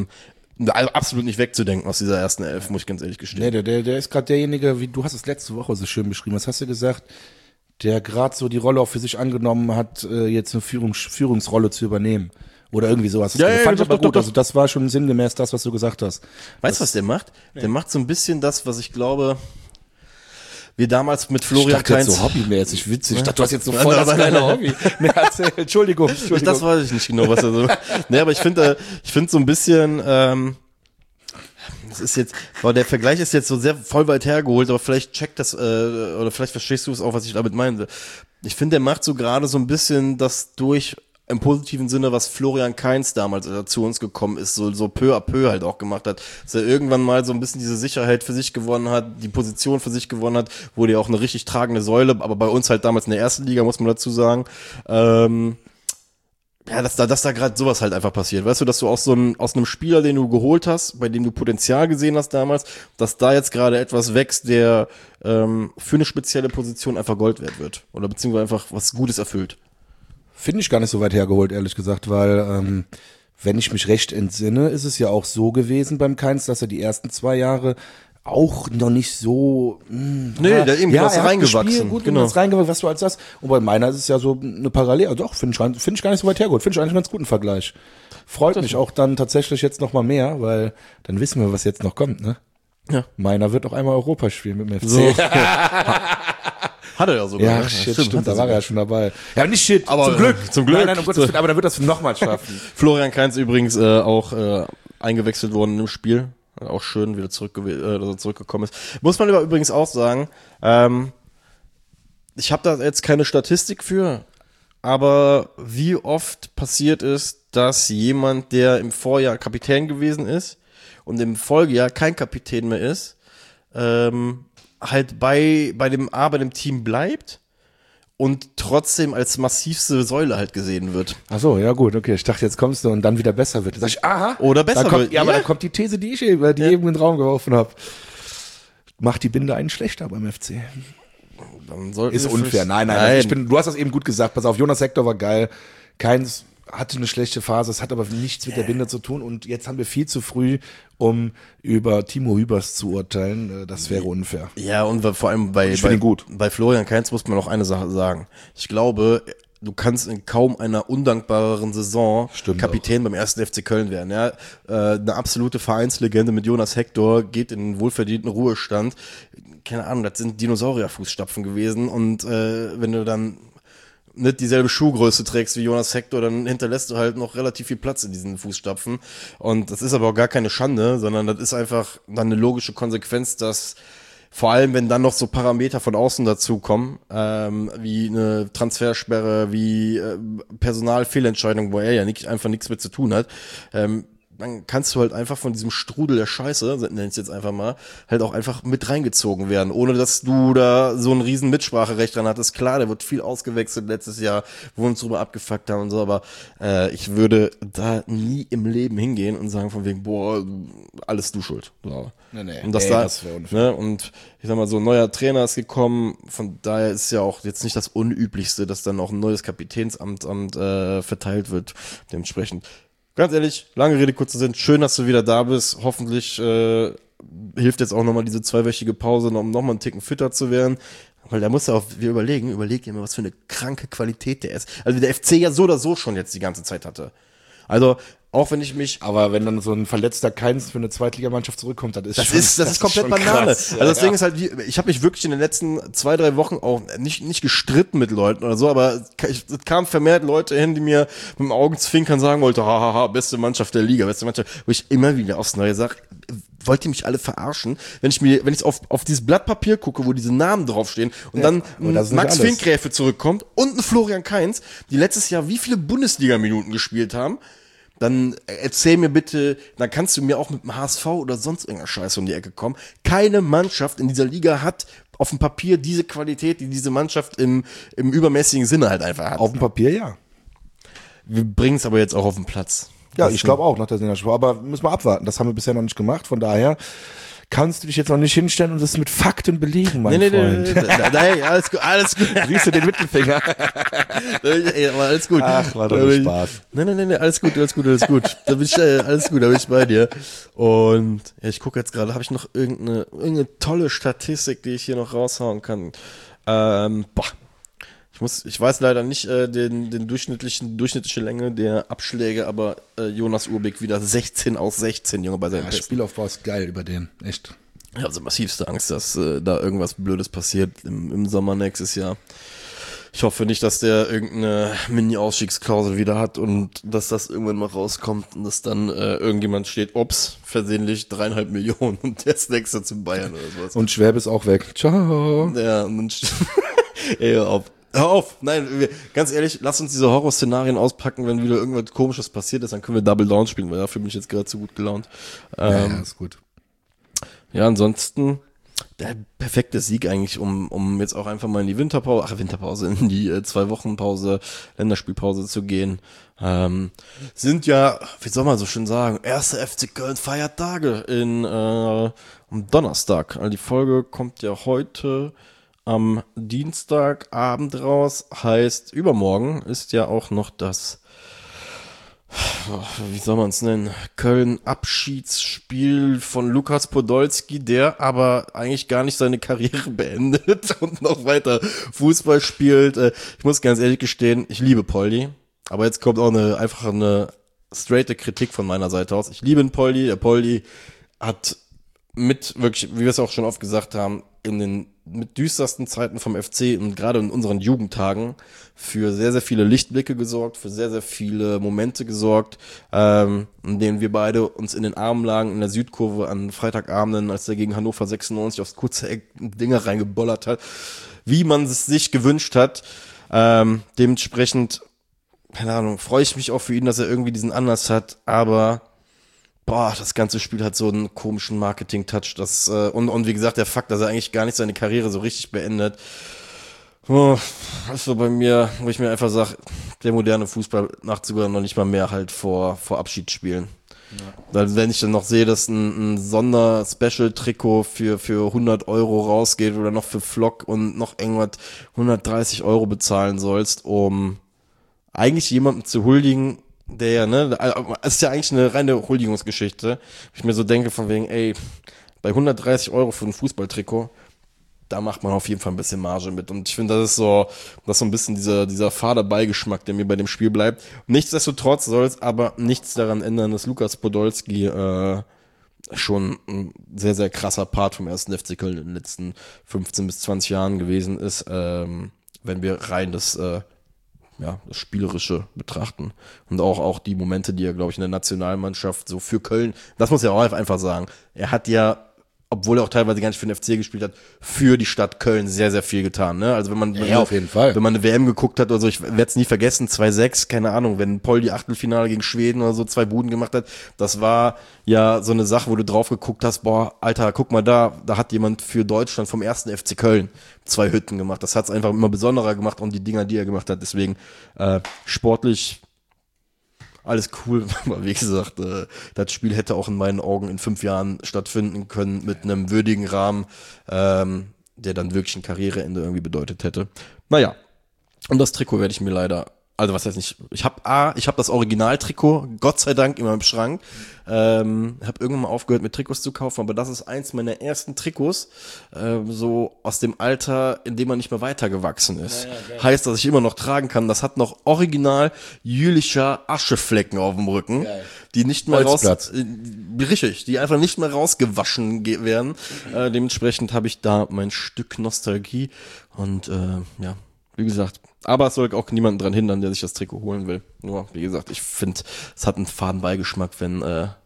absolut nicht wegzudenken aus dieser ersten 11, muss ich ganz ehrlich gestehen. Nee, der ist gerade derjenige, wie du hast es letzte Woche so schön beschrieben, was hast du gesagt, der gerade so die Rolle auch für sich angenommen hat, jetzt eine Führungsrolle zu übernehmen. Oder irgendwie sowas. Ja, fand ich aber gut. Also das war schon sinngemäß das, was du gesagt hast. Weißt du, was der macht? Nee. Der macht so ein bisschen das, was ich glaube, wir damals mit Florian Kainz. Ich dachte jetzt so hobbymäßig witzig. Ich dachte, du hast jetzt so voll das kleine Hobby. Entschuldigung. Das weiß ich nicht genau, was er so. Nee, aber ich finde so ein bisschen, das ist jetzt, der Vergleich ist jetzt so sehr voll weit hergeholt, aber vielleicht checkt das, oder vielleicht verstehst du es auch, was ich damit meine. Ich finde, der macht so gerade so ein bisschen das durch im positiven Sinne, was Florian Kainz damals, als er zu uns gekommen ist, so peu à peu halt auch gemacht hat, dass er irgendwann mal so ein bisschen diese Sicherheit für sich gewonnen hat, die Position für sich gewonnen hat, wurde ja auch eine richtig tragende Säule, aber bei uns halt damals in der ersten Liga, muss man dazu sagen, ja, dass da gerade sowas halt einfach passiert. Weißt du, dass du aus einem Spieler, den du geholt hast, bei dem du Potenzial gesehen hast damals, dass da jetzt gerade etwas wächst, der für eine spezielle Position einfach Gold wert wird. Oder beziehungsweise einfach was Gutes erfüllt. Finde ich gar nicht so weit hergeholt, ehrlich gesagt, weil wenn ich mich recht entsinne, ist es ja auch so gewesen beim Keins, dass er die ersten 2 Jahre auch noch nicht so. Nee, der irgendwie was reingewachsen. Gut, genau. Was reingewachsen, was du als das. Und bei meiner ist es ja so eine Parallele. Also doch, finde ich gar nicht so weit hergeholt. Finde ich eigentlich einen ganz guten Vergleich. Freut mich auch dann tatsächlich jetzt noch mal mehr, weil dann wissen wir, was jetzt noch kommt, ne? Ja. Meiner wird noch einmal Europa spielen mit dem FC. So. Hat er ja sogar. Ja, stimmt, da war er ja schon dabei. Ja, nicht shit, aber zum Glück. Zum Glück. Nein, um Gottes Willen, aber dann wird das nochmal schaffen. Florian Kainz übrigens auch eingewechselt worden im Spiel. Auch schön, wieder dass er zurückgekommen ist. Muss man aber übrigens auch sagen, ich habe da jetzt keine Statistik für, aber wie oft passiert ist, dass jemand, der im Vorjahr Kapitän gewesen ist und im Folgejahr kein Kapitän mehr ist, halt bei dem Team bleibt und trotzdem als massivste Säule halt gesehen wird. Ach so, ja gut, okay. Ich dachte, jetzt kommst du und dann wieder besser wird. Da sag ich, aha. Oder besser kommt, wird. Ja, aber da kommt die These, die ich eben in den Raum geworfen habe. Macht die Binde einen schlechter beim FC. Ist unfair. Nein. Du hast das eben gut gesagt. Pass auf, Jonas Hector war geil. Keins hatte eine schlechte Phase, es hat aber nichts mit der Binde zu tun und jetzt haben wir viel zu früh, um über Timo Hübers zu urteilen. Das wäre unfair. Ja, und vor allem bei Florian Kainz muss man noch eine Sache sagen. Ich glaube, du kannst in kaum einer undankbareren Saison Kapitän beim 1. FC Köln werden. Ja? Eine absolute Vereinslegende mit Jonas Hector geht in einen wohlverdienten Ruhestand. Keine Ahnung, das sind Dinosaurierfußstapfen gewesen und wenn du dann nicht dieselbe Schuhgröße trägst wie Jonas Hector, dann hinterlässt du halt noch relativ viel Platz in diesen Fußstapfen. Und das ist aber auch gar keine Schande, sondern das ist einfach dann eine logische Konsequenz, dass vor allem, wenn dann noch so Parameter von außen dazukommen, wie eine Transfersperre, wie Personalfehlentscheidung, wo er ja einfach nichts mit zu tun hat, dann kannst du halt einfach von diesem Strudel der Scheiße, nenne ich es jetzt einfach mal, halt auch einfach mit reingezogen werden, ohne dass du da so ein riesen Mitspracherecht dran hattest. Klar, der wird viel ausgewechselt letztes Jahr, wo wir uns drüber abgefuckt haben und so, aber ich würde da nie im Leben hingehen und sagen von wegen, boah, alles du schuld. So. Nee, und das wäre unfair. Ne, und ich sag mal, so ein neuer Trainer ist gekommen, von daher ist ja auch jetzt nicht das Unüblichste, dass dann auch ein neues Kapitänsamt verteilt wird, dementsprechend. Ganz ehrlich, lange Rede, kurzer Sinn, schön, dass du wieder da bist. Hoffentlich hilft jetzt auch nochmal diese 2-wöchige Pause, um nochmal einen Ticken fitter zu werden. Weil da muss ja auch, überleg dir mal, was für eine kranke Qualität der ist. Also der FC ja so oder so schon jetzt die ganze Zeit hatte. Also, auch wenn ich mich... Aber wenn dann so ein verletzter Keins für eine Zweitligamannschaft zurückkommt, das ist komplett Banane. Krass. Also das Ding ist halt, ich habe mich wirklich in den letzten 2-3 Wochen auch nicht gestritten mit Leuten oder so, aber es kamen vermehrt Leute hin, die mir mit dem Augenzwinkern sagen wollten, hahaha, beste Mannschaft der Liga, beste Mannschaft, wo ich immer wieder aufs Neue sage, wollt ihr mich alle verarschen? Wenn ich auf dieses Blatt Papier gucke, wo diese Namen draufstehen und dann Max Finkgräfe zurückkommt und ein Florian Kainz, die letztes Jahr wie viele Bundesliga-Minuten gespielt haben, dann erzähl mir bitte, dann kannst du mir auch mit dem HSV oder sonst irgendeiner Scheiße um die Ecke kommen. Keine Mannschaft in dieser Liga hat auf dem Papier diese Qualität, die diese Mannschaft im übermäßigen Sinne halt einfach hat. Auf dem Papier, ja. Wir bringen es aber jetzt auch auf den Platz. Ja, ich glaube auch nach der Sinnerspur, aber müssen wir abwarten. Das haben wir bisher noch nicht gemacht, von daher kannst du dich jetzt noch nicht hinstellen und das mit Fakten belegen, mein Freund. Nein, alles gut. Siehst du den Mittelfinger? Alles gut. Ach, war doch nur Spaß. Nein, alles gut. Da bin ich bei dir. Und ja, ich gucke jetzt gerade, habe ich noch irgendeine tolle Statistik, die ich hier noch raushauen kann? Ich weiß leider nicht den durchschnittliche Länge der Abschläge, aber Jonas Urbik wieder 16 aus 16, Junge, bei seinem Spielaufbau ist geil über den, echt. Ich habe also massivste Angst, dass da irgendwas Blödes passiert im Sommer nächstes Jahr. Ich hoffe nicht, dass der irgendeine Mini-Ausstiegsklausel wieder hat und dass das irgendwann mal rauskommt und dass dann irgendjemand steht, ups, versehentlich 3,5 Millionen und der ist nächster zu Bayern oder sowas. Und Schwäbe ist auch weg. Ciao. Ja, und dann ey, auf. Hör auf, nein, ganz ehrlich, lass uns diese Horrorszenarien auspacken, wenn wieder irgendwas Komisches passiert ist, dann können wir Double Down spielen, weil dafür bin ich jetzt gerade zu gut gelaunt. Ja, ist gut. Ja, ansonsten der perfekte Sieg eigentlich, um jetzt auch einfach mal in die Winterpause, in die 2-Wochen-Pause, Länderspielpause zu gehen. Sind ja, wie soll man so schön sagen, erste FC Köln Feiertage am Donnerstag. Also die Folge kommt ja heute am Dienstagabend raus, heißt übermorgen ist ja auch noch das, wie soll man es nennen, Köln-Abschiedsspiel von Lukas Podolski, der aber eigentlich gar nicht seine Karriere beendet und noch weiter Fußball spielt. Ich muss ganz ehrlich gestehen, ich liebe Poldi, aber jetzt kommt auch eine straighte Kritik von meiner Seite aus. Ich liebe den Poldi, der Poldi hat wirklich, wie wir es auch schon oft gesagt haben, in den mit düstersten Zeiten vom FC und gerade in unseren Jugendtagen für sehr, sehr viele Lichtblicke gesorgt, für sehr, sehr viele Momente gesorgt, in denen wir beide uns in den Armen lagen in der Südkurve an Freitagabenden, als er gegen Hannover 96 aufs kurze Eck Dinger reingebollert hat, wie man es sich gewünscht hat. Dementsprechend, keine Ahnung, freue ich mich auch für ihn, dass er irgendwie diesen Anlass hat, aber das ganze Spiel hat so einen komischen Marketing-Touch, und wie gesagt, der Fakt, dass er eigentlich gar nicht seine Karriere so richtig beendet, ist so bei mir, wo ich mir einfach sage, der moderne Fußball macht sogar noch nicht mal mehr halt vor Abschiedsspielen. Ja. Wenn ich dann noch sehe, dass ein Sonder-Special-Trikot für 100 Euro rausgeht oder noch für Flock und noch irgendwas 130 Euro bezahlen sollst, um eigentlich jemandem zu huldigen, der ja, ne, es ist ja eigentlich eine reine Huldigungsgeschichte. Ich mir so denke von wegen, ey, bei 130 Euro für ein Fußballtrikot, da macht man auf jeden Fall ein bisschen Marge mit. Und ich finde, das ist so ein bisschen dieser fader Beigeschmack, der mir bei dem Spiel bleibt. Nichtsdestotrotz soll es aber nichts daran ändern, dass Lukas Podolski schon ein sehr, sehr krasser Part vom ersten FC Köln in den letzten 15 bis 20 Jahren gewesen ist, wenn wir rein das Spielerische betrachten. Und auch die Momente, die er, glaube ich, in der Nationalmannschaft so für Köln, das muss ja auch einfach sagen, er hat ja, obwohl er auch teilweise gar nicht für den FC gespielt hat, für die Stadt Köln sehr, sehr viel getan. Ne? Also wenn man auf jeden Fall. Wenn man eine WM geguckt hat oder so, ich werde es nie vergessen, 2-6, keine Ahnung, wenn Poldi Achtelfinale gegen Schweden oder so 2 Buden gemacht hat, das war ja so eine Sache, wo du drauf geguckt hast, boah, Alter, guck mal da hat jemand für Deutschland vom ersten FC Köln 2 Hütten gemacht. Das hat es einfach immer besonderer gemacht und die Dinger, die er gemacht hat, deswegen sportlich alles cool, aber wie gesagt, das Spiel hätte auch in meinen Augen in 5 Jahren stattfinden können mit einem würdigen Rahmen, der dann wirklich ein Karriereende irgendwie bedeutet hätte. Naja, und das Trikot werde ich mir leider, also was heißt nicht, ich habe das Originaltrikot, Gott sei Dank, in meinem Schrank, habe irgendwann mal aufgehört mit Trikots zu kaufen, aber das ist eins meiner ersten Trikots, so aus dem Alter, in dem man nicht mehr weitergewachsen ist. Ja, heißt, dass ich immer noch tragen kann, das hat noch original jülischer Ascheflecken auf dem Rücken, geil. Die nicht mehr richtig, die einfach nicht mehr rausgewaschen werden. Dementsprechend habe ich da mein Stück Nostalgie und wie gesagt, aber es soll auch niemanden dran hindern, der sich das Trikot holen will. Nur, wie gesagt, ich finde, es hat einen faden Beigeschmack, wenn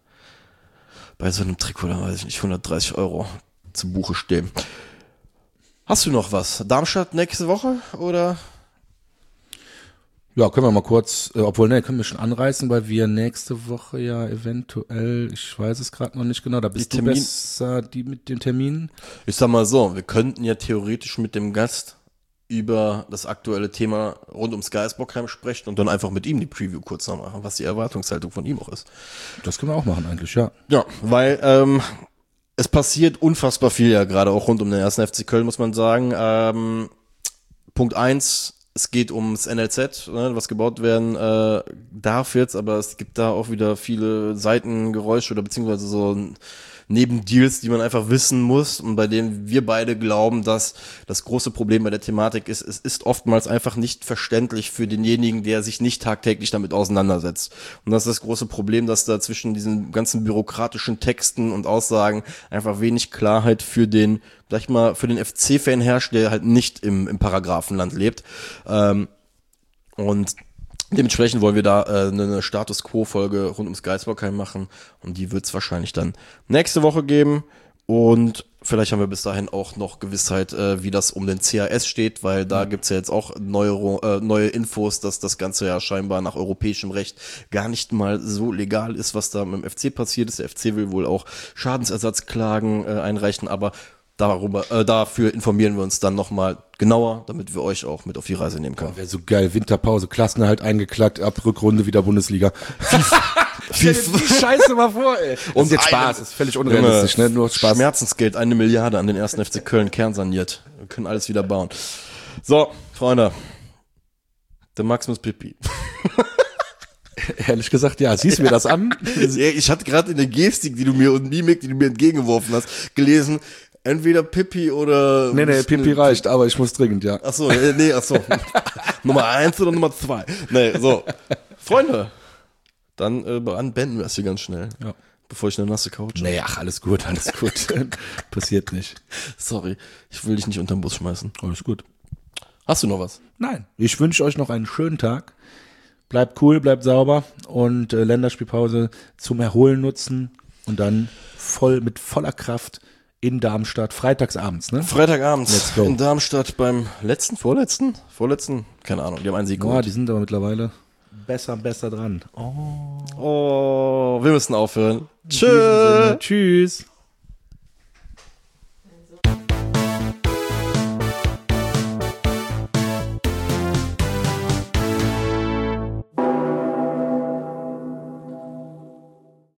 bei so einem Trikot, da weiß ich nicht, 130 Euro zu Buche stehen. Hast du noch was? Darmstadt nächste Woche, oder? Ja, können wir mal kurz, können wir schon anreißen, weil wir nächste Woche ja eventuell, ich weiß es gerade noch nicht genau, da bist du besser mit den Terminen. Ich sag mal so, wir könnten ja theoretisch mit dem Gast über das aktuelle Thema rund ums Geisbockheim sprechen und dann einfach mit ihm die Preview kurz noch machen, was die Erwartungshaltung von ihm auch ist. Das können wir auch machen eigentlich, ja. Ja, weil es passiert unfassbar viel ja gerade auch rund um den 1. FC Köln, muss man sagen. Punkt 1, es geht ums NLZ, was gebaut werden darf jetzt, aber es gibt da auch wieder viele Seitengeräusche oder beziehungsweise so Nebendeals, die man einfach wissen muss und bei denen wir beide glauben, dass das große Problem bei der Thematik ist, es ist oftmals einfach nicht verständlich für denjenigen, der sich nicht tagtäglich damit auseinandersetzt. Und das ist das große Problem, dass da zwischen diesen ganzen bürokratischen Texten und Aussagen einfach wenig Klarheit für den, sag ich mal, für den FC-Fan herrscht, der halt nicht im Paragraphenland lebt. Und dementsprechend wollen wir da eine Status-Quo-Folge rund ums Geisbockheim machen und die wird es wahrscheinlich dann nächste Woche geben und Vielleicht haben wir bis dahin auch noch Gewissheit, wie das um den CAS steht, weil da gibt's ja jetzt auch neue Infos, dass das Ganze ja scheinbar nach europäischem Recht gar nicht mal so legal ist, was da mit dem FC passiert ist. Der FC will wohl auch Schadensersatzklagen einreichen, aber dafür informieren wir uns dann nochmal genauer, damit wir euch auch mit auf die Reise nehmen können. Wäre so geil, Winterpause, Klassenerhalt eingeklackt, ab Rückrunde wieder Bundesliga. Stell dir die Scheiße mal vor, ey. Und jetzt Spaß, ist völlig unrealistisch, ne? Nur Spaß. Schmerzensgeld, 1 Milliarde an den 1. FC Köln kernsaniert. Wir können alles wieder bauen. So, Freunde. Der Max muss Pipi. Ehrlich gesagt, ja, siehst du mir das an? Ich hatte gerade in der Gestik, die du mir und Mimik, die du mir entgegengeworfen hast, gelesen, entweder Pipi oder... Nee, Pipi reicht, aber ich muss dringend, ja. Achso. Nummer 1 oder Nummer 2? Nee, so. Freunde, dann beenden wir es hier ganz schnell. Ja. Bevor ich eine nasse Couch habe. Nee, ach, alles gut. Passiert nicht. Sorry, ich will dich nicht unterm Bus schmeißen. Alles gut. Hast du noch was? Nein. Ich wünsche euch noch einen schönen Tag. Bleibt cool, bleibt sauber und Länderspielpause zum Erholen nutzen und dann mit voller Kraft in Darmstadt, freitagsabends, ne? Freitagabends Let's go. in Darmstadt beim vorletzten? Keine Ahnung, die haben einen Sieg geholt. Die sind aber mittlerweile besser dran. Oh, wir müssen aufhören. Tschüss. Tschüss.